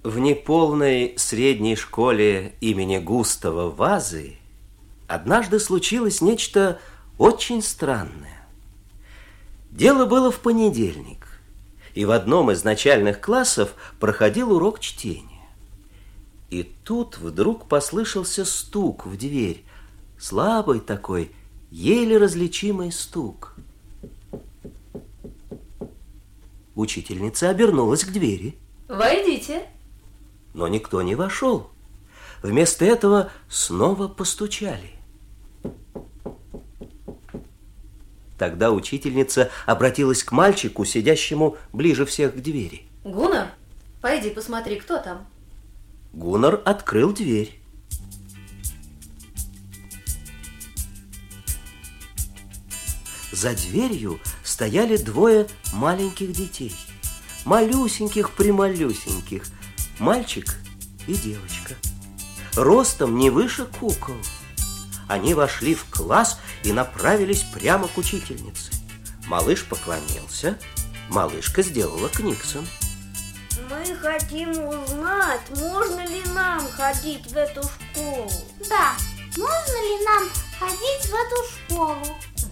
В неполной средней школе имени Густава Вазы однажды случилось нечто очень странное. Дело было в понедельник, и в одном из начальных классов проходил урок чтения. И тут вдруг послышался стук в дверь, слабый такой, еле различимый стук. Учительница обернулась к двери. Войдите. Но никто не вошел. Вместо этого снова постучали. Тогда учительница обратилась к мальчику, сидящему ближе всех к двери. Гуннар, пойди посмотри, кто там. Гуннар открыл дверь. За дверью стояли двое маленьких детей. Малюсеньких-прималюсеньких. Мальчик и девочка. Ростом не выше кукол. Они вошли в класс и направились прямо к учительнице. Малыш поклонился. Малышка сделала книксон. Мы хотим узнать, можно ли нам ходить в эту школу. Да, можно ли нам ходить в эту школу?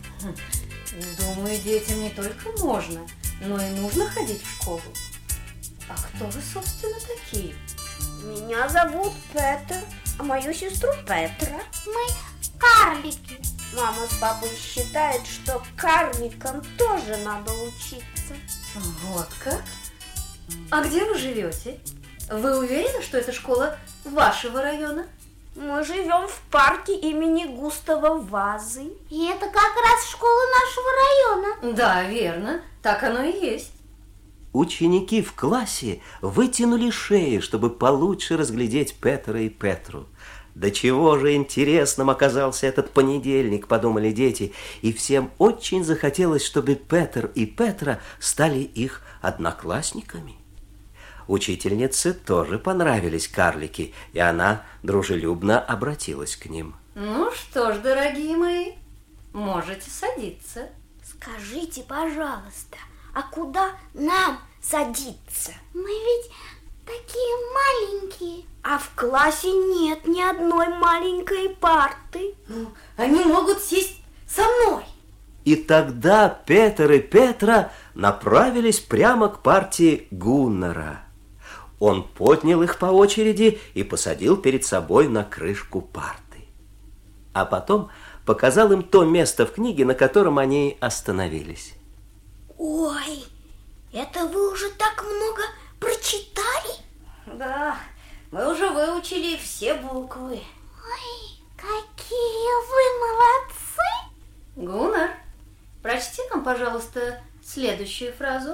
Думаю, детям не только можно, но и нужно ходить в школу. А кто вы, собственно, такие? Меня зовут Петр, а мою сестру Петра. Мы карлики. Мама с папой считают, что карликам тоже надо учиться. Вот как? А где вы живете? Вы уверены, что это школа вашего района? Мы живем в парке имени Густава Вазы. И это как раз школа нашего района. Да, верно, так оно и есть. Ученики в классе вытянули шеи, чтобы получше разглядеть Петра и Петру. До чего же интересным оказался этот понедельник, подумали дети, и всем очень захотелось, чтобы Петр и Петра стали их одноклассниками. Учительнице тоже понравились карлики, и она дружелюбно обратилась к ним. Ну что ж, дорогие мои, можете садиться. Скажите, пожалуйста, а куда нам садиться? Мы ведь такие маленькие. А в классе нет ни одной маленькой парты. Они могут сесть со мной. И тогда Петр и Петра направились прямо к парте Гуннара. Он поднял их по очереди и посадил перед собой на крышку парты. А потом показал им то место в книге, на котором они остановились. Ой, это вы уже так много прочитали? Да, мы уже выучили все буквы. Ой, какие вы молодцы! Гуннар, прочти нам, пожалуйста, следующую фразу.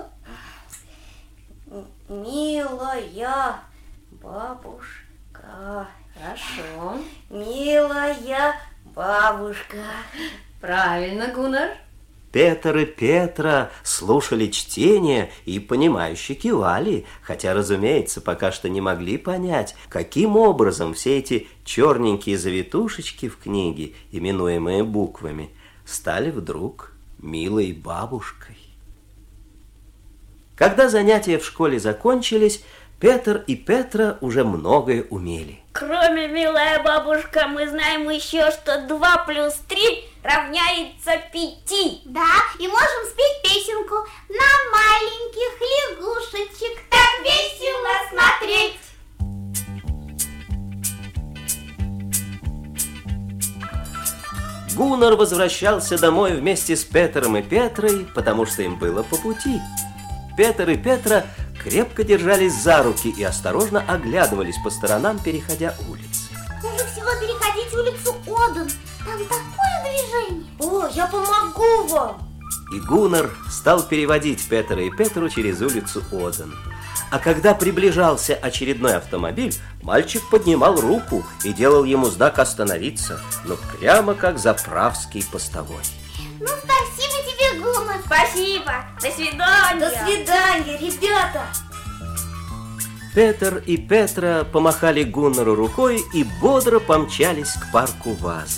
Милая бабушка. Хорошо. Милая бабушка. Правильно, Гуннар. Петр и Петра слушали чтение и, понимающе кивали, хотя, разумеется, пока что не могли понять, каким образом все эти черненькие завитушечки в книге, именуемые буквами, стали вдруг милой бабушкой. Когда занятия в школе закончились, Петр и Петра уже многое умели. Кроме милая бабушка, мы знаем еще, что 2 плюс 3 равняется 5. Да, и можем спеть песенку на маленьких лягушечек. Так весело смотреть. Гуннар возвращался домой вместе с Петром и Петрой, потому что им было по пути. Петр и Петра крепко держались за руки и осторожно оглядывались по сторонам, переходя улицы. Хуже всего переходить улицу Оден. Там такое движение. О, я помогу вам. И Гуннар стал переводить Петра и Петру через улицу Оден. А когда приближался очередной автомобиль, мальчик поднимал руку и делал ему знак остановиться, но прямо как заправский постовой. Ну, спасибо тебе, Гуннар. Спасибо. До свидания. До свидания, ребята. Петр и Петра помахали Гуннару рукой и бодро помчались к парку Вазы.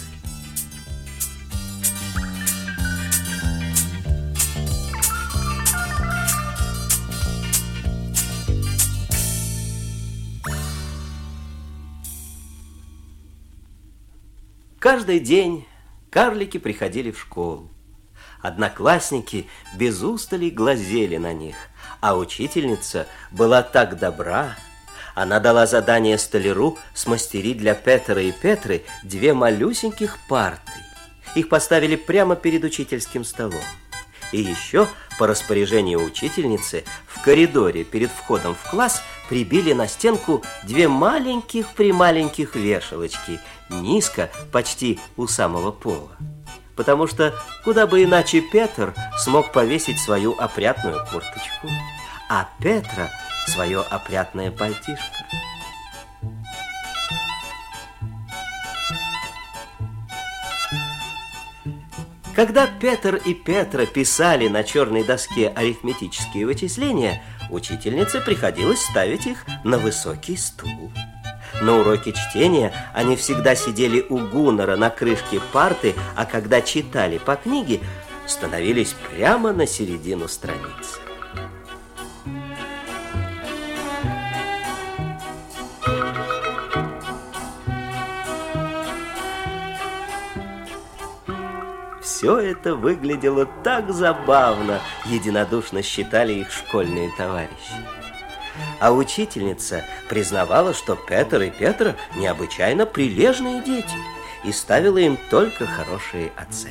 Каждый день карлики приходили в школу. Одноклассники без устали глазели на них, а учительница была так добра. Она дала задание столяру смастерить для Петера и Петры 2 малюсеньких парты. Их поставили прямо перед учительским столом. И еще по распоряжению учительницы в коридоре перед входом в класс прибили на стенку 2 маленьких-прималеньких вешалочки, низко, почти у самого пола. Потому что куда бы иначе Петр смог повесить свою опрятную курточку, а Петра свое опрятное пальтишко. Когда Петр и Петра писали на черной доске арифметические вычисления, учительнице приходилось ставить их на высокий стул. На уроке чтения они всегда сидели у Гуннера на крышке парты, а когда читали по книге, становились прямо на середину страницы. Все это выглядело так забавно, единодушно считали их школьные товарищи. А учительница признавала, что Петр и Петра необычайно прилежные дети и ставила им только хорошие оценки.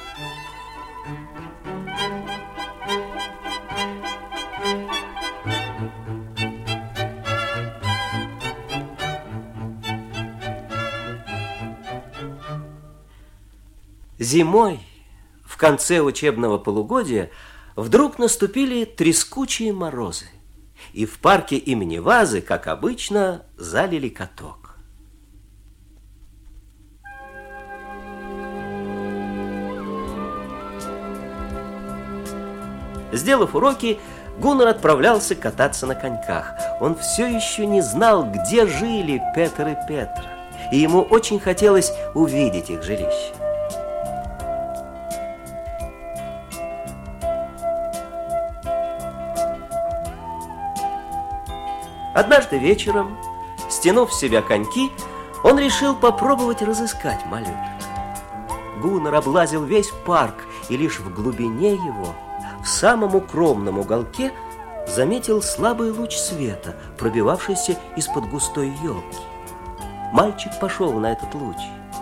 Зимой, в конце учебного полугодия, вдруг наступили трескучие морозы, и в парке имени Вазы, как обычно, залили каток. Сделав уроки, Гуннер отправлялся кататься на коньках. Он все еще не знал, где жили Петр и Петра, и ему очень хотелось увидеть их жилище. Однажды вечером, стянув с себя коньки, он решил попробовать разыскать малюток. Гуннер облазил весь парк, и лишь в глубине его, в самом укромном уголке, заметил слабый луч света, пробивавшийся из-под густой елки. Мальчик пошел на этот луч.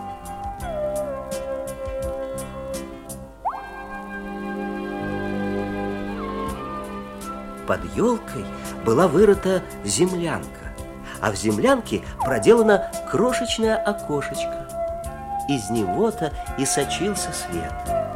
Под елкой была вырыта землянка, а в землянке проделано крошечное окошечко. Из него-то и сочился свет.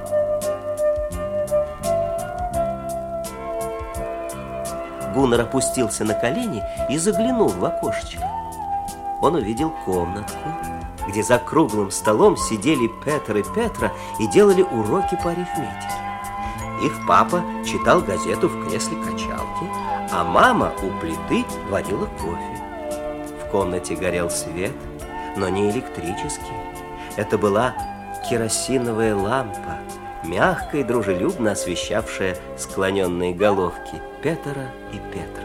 Гуннер опустился на колени и заглянул в окошечко. Он увидел комнатку, где за круглым столом сидели Петр и Петра и делали уроки по арифметике. Их папа читал газету в кресле качалки, а мама у плиты варила кофе. В комнате горел свет, но не электрический. Это была керосиновая лампа, мягко и дружелюбно освещавшая склоненные головки Петра и Петры.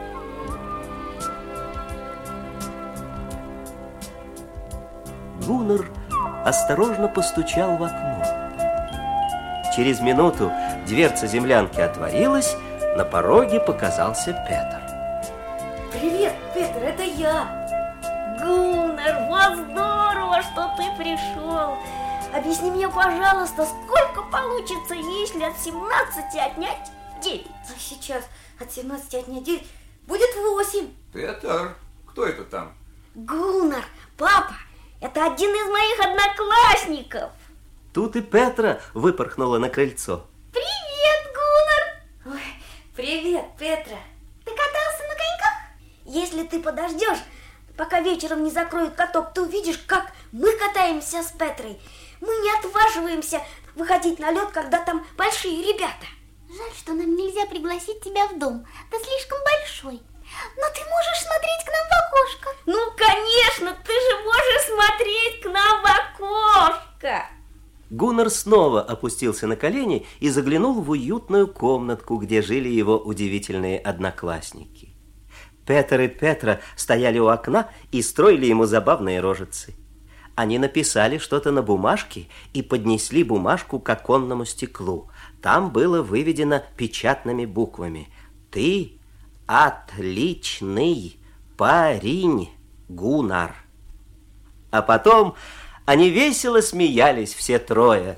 Гуннер осторожно постучал в окно. Через минуту дверца землянки отворилась, на пороге показался Петр. Привет, Петр, это я. Гуннер, вот здорово, что ты пришел. Объясни мне, пожалуйста, сколько получится, если от 17 отнять 9? А сейчас от 17 отнять 9 будет 8. Петр, кто это там? Гуннер, папа, это один из моих одноклассников. Тут и Петра выпорхнула на крыльцо. Привет, Гуннер. Ой, привет, Петра. Ты катался на коньках? Если ты подождешь, пока вечером не закроют каток, ты увидишь, как мы катаемся с Петрой. Мы не отваживаемся выходить на лед, когда там большие ребята. Жаль, что нам нельзя пригласить тебя в дом. Ты слишком большой. Но ты можешь смотреть к нам в окошко. Ну, конечно, ты же можешь смотреть к нам в окошко. Гуннер снова опустился на колени и заглянул в уютную комнатку, где жили его удивительные одноклассники. Петр и Петра стояли у окна и строили ему забавные рожицы. Они написали что-то на бумажке и поднесли бумажку к оконному стеклу. Там было выведено печатными буквами: «Ты отличный парень, Гуннар». А потом они весело смеялись все трое.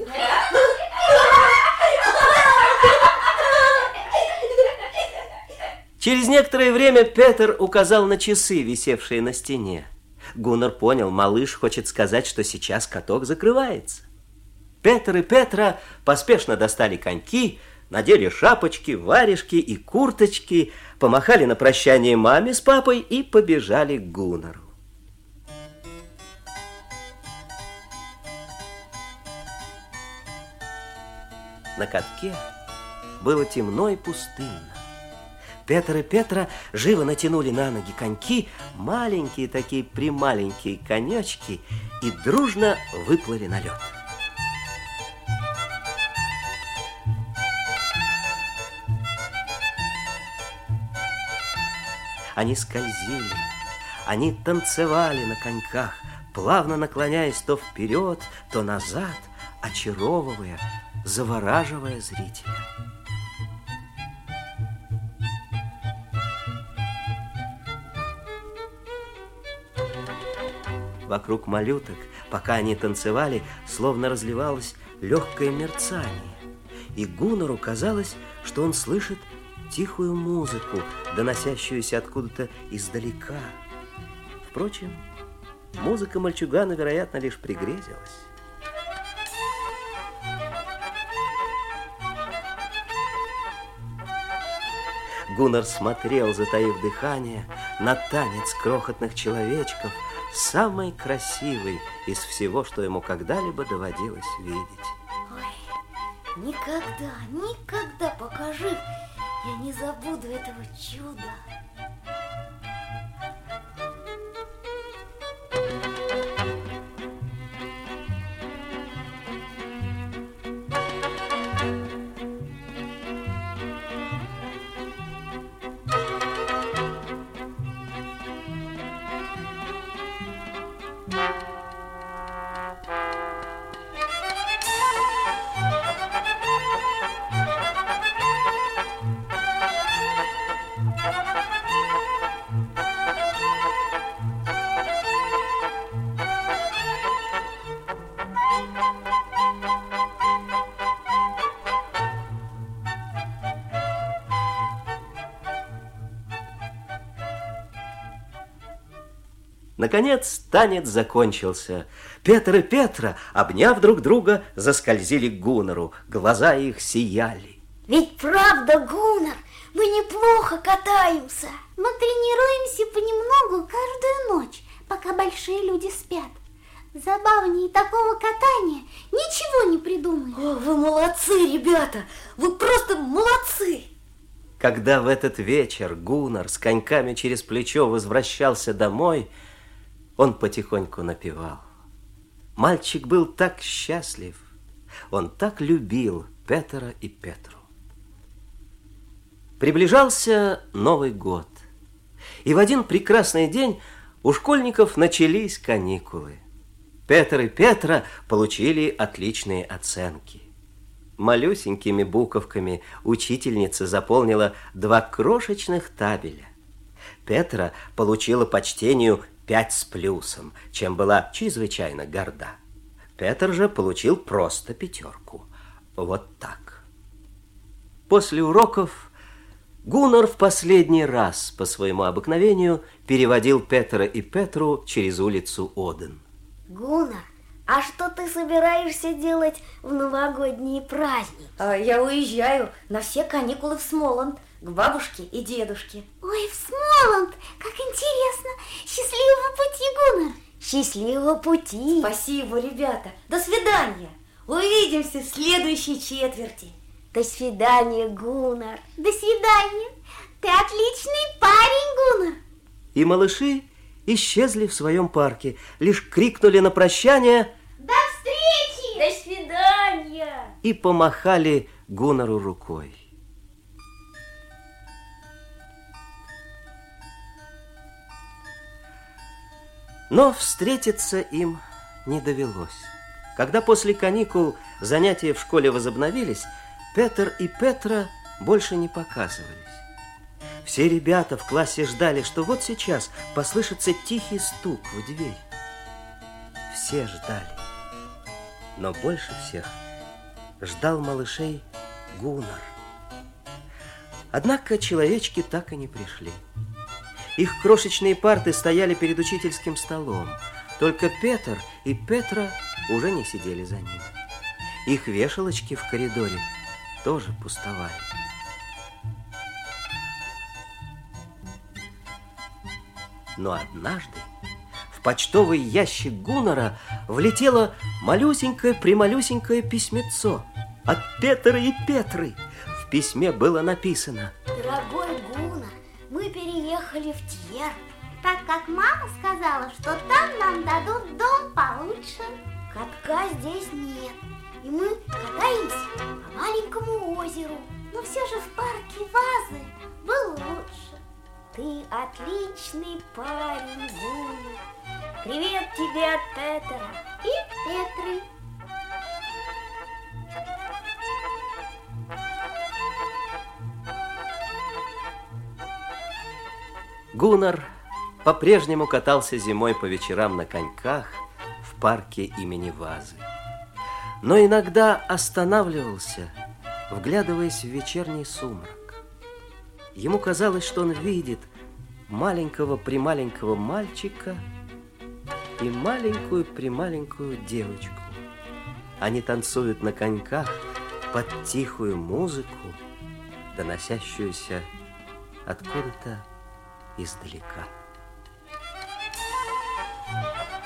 Через некоторое время Петр указал на часы, висевшие на стене. Гуннар понял, малыш хочет сказать, что сейчас каток закрывается. Петр и Петра поспешно достали коньки, надели шапочки, варежки и курточки, помахали на прощание маме с папой и побежали к Гуннару. На катке было темно и пустынно. Петр и Петра живо натянули на ноги коньки, маленькие такие прималенькие конечки, и дружно выплыли на лед. Они скользили, они танцевали на коньках, плавно наклоняясь то вперед, то назад, очаровывая, завораживая зрителя. Вокруг малюток, пока они танцевали, словно разливалось легкое мерцание. И Гуннару казалось, что он слышит тихую музыку, доносящуюся откуда-то издалека. Впрочем, музыка мальчугана, вероятно, лишь пригрезилась. Гуннар смотрел, затаив дыхание, на танец крохотных человечков, самый красивый из всего, что ему когда-либо доводилось видеть. Ой, никогда, покажи, я не забуду этого чуда. Наконец танец закончился. Петр и Петра, обняв друг друга, заскользили к Гуннару. Глаза их сияли. Ведь правда, Гуннар, мы неплохо катаемся. Мы тренируемся понемногу каждую ночь, пока большие люди спят. Забавнее такого катания ничего не придумаешь. О, вы молодцы, ребята, вы просто молодцы. Когда в этот вечер Гуннар с коньками через плечо возвращался домой, он потихоньку напевал. Мальчик был так счастлив, он так любил Петра и Петру. Приближался Новый год, и в один прекрасный день у школьников начались каникулы. Петр и Петра получили отличные оценки. Малюсенькими буковками учительница заполнила 2 крошечных табеля. Петра получила по чтению 5 с плюсом, чем была чрезвычайно горда. Петр же получил просто 5. Вот так. После уроков Гуннар в последний раз по своему обыкновению переводил Петра и Петру через улицу Оден. Гуннар, а что ты собираешься делать в новогодние праздники? Я уезжаю на все каникулы в Смоланд к бабушке и дедушке. Ой, в Смоланд, как интересно. Счастливого пути, Гуннар. Счастливого пути. Спасибо, ребята. До свидания. Увидимся в следующей четверти. До свидания, Гуннар. До свидания. Ты отличный парень, Гуннар. И малыши исчезли в своем парке, лишь крикнули на прощание «До встречи!» До свидания! И помахали Гуннару рукой. Но встретиться им не довелось. Когда после каникул занятия в школе возобновились, Петр и Петра больше не показывались. Все ребята в классе ждали, что вот сейчас послышится тихий стук в дверь. Все ждали. Но больше всех ждал малышей Гуннар. Однако человечки так и не пришли. Их крошечные парты стояли перед учительским столом. Только Петр и Петра уже не сидели за ним. Их вешалочки в коридоре тоже пустовали. Но однажды в почтовый ящик Гуннара влетело малюсенькое-прималюсенькое письмецо от Петра и Петры. В письме было написано: Дорогой Гуннар, мы переехали в Тьер, так как мама сказала, что там нам дадут дом получше. катка здесь нет, и мы катаемся по маленькому озеру. Но все же в парке Вазы было лучше. Ты отличный парень, Гуннар. Привет тебе от Петра И Петры. Гуннар по-прежнему катался зимой по вечерам на коньках в парке имени Вазы. Но иногда останавливался, вглядываясь в вечерний сумрак. Ему казалось, что он видит маленького-прималенького мальчика и маленькую-прималенькую девочку. Они танцуют на коньках под тихую музыку, доносящуюся откуда-то издалека.